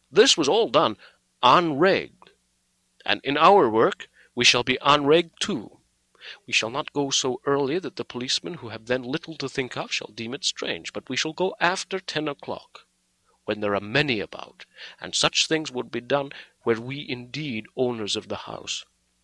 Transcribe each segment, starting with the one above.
This was all done en règle, and in our work we shall be en règle too. We shall not go so early that the policemen who have then little to think of shall deem it strange, but we shall go after 10 o'clock, when there are many about, and such things would be done were we indeed owners of the house.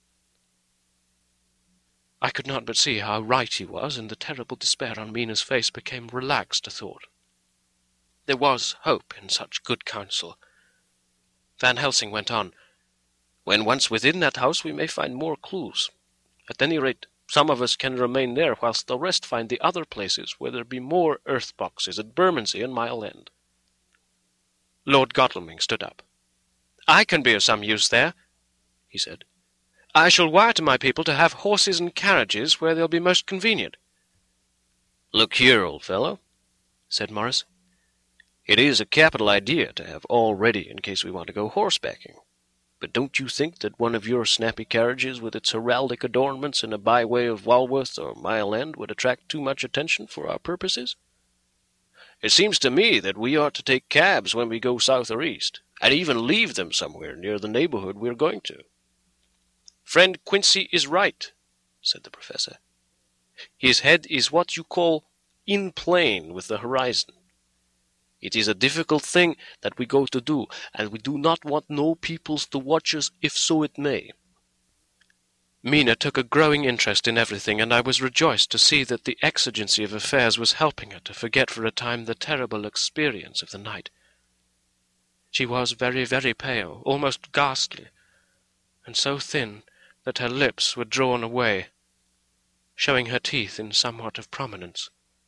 I could not but see how right he was, and the terrible despair on Mina's face became relaxed a thought. There was hope in such good counsel. Van Helsing went on, "When once within that house we may find more clues. At any rate, some of us can remain there, whilst the rest find the other places where there be more earth boxes at Bermondsey and Mile End." Lord Godalming stood up. "I can be of some use there," he said. "I shall wire to my people to have horses and carriages where they'll be most convenient." "Look here, old fellow," said Morris. "It is a capital idea to have all ready in case we want to go horsebacking. But don't you think that one of your snappy carriages with its heraldic adornments in a byway of Walworth or Mile End would attract too much attention for our purposes? It seems to me that we ought to take cabs when we go south or east, and even leave them somewhere near the neighborhood we are going to." "Friend Quincy is right," said the professor. "His head is what you call in plane with the horizon. It is a difficult thing that we go to do, and we do not want no peoples to watch us, if so it may." Mina took a growing interest in everything, and I was rejoiced to see that the exigency of affairs was helping her to forget for a time the terrible experience of the night. She was very, very pale, almost ghastly, and so thin that her lips were drawn away, showing her teeth in somewhat of prominence.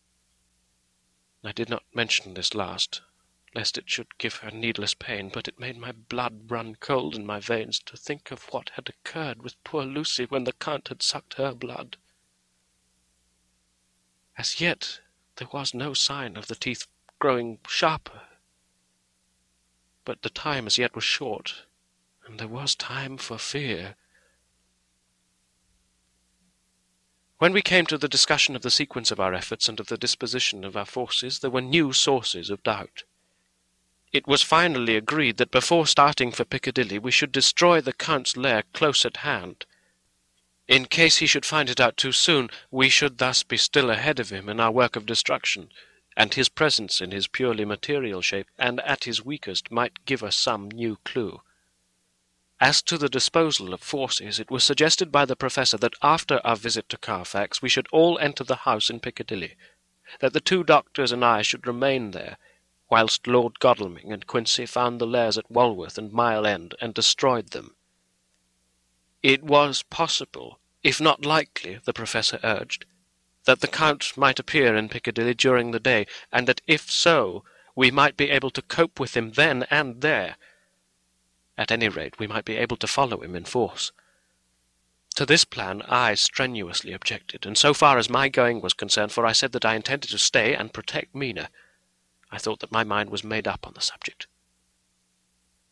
I did not mention this last, lest it should give her needless pain, but it made my blood run cold in my veins to think of what had occurred with poor Lucy when the Count had sucked her blood. As yet there was no sign of the teeth growing sharper, but the time as yet was short, and there was time for fear. When we came to the discussion of the sequence of our efforts and of the disposition of our forces, there were new sources of doubt. It was finally agreed that before starting for Piccadilly we should destroy the Count's lair close at hand. In case he should find it out too soon, we should thus be still ahead of him in our work of destruction, and his presence in his purely material shape, and at his weakest, might give us some new clue. As to the disposal of forces, it was suggested by the Professor that after our visit to Carfax we should all enter the house in Piccadilly, that the 2 doctors and I should remain there, whilst Lord Godalming and Quincy found the lairs at Walworth and Mile End and destroyed them. It was possible, if not likely, the Professor urged, that the Count might appear in Piccadilly during the day, and that if so, we might be able to cope with him then and there. At any rate, we might be able to follow him in force. To this plan I strenuously objected, and so far as my going was concerned, for I said that I intended to stay and protect Mina, I thought that my mind was made up on the subject.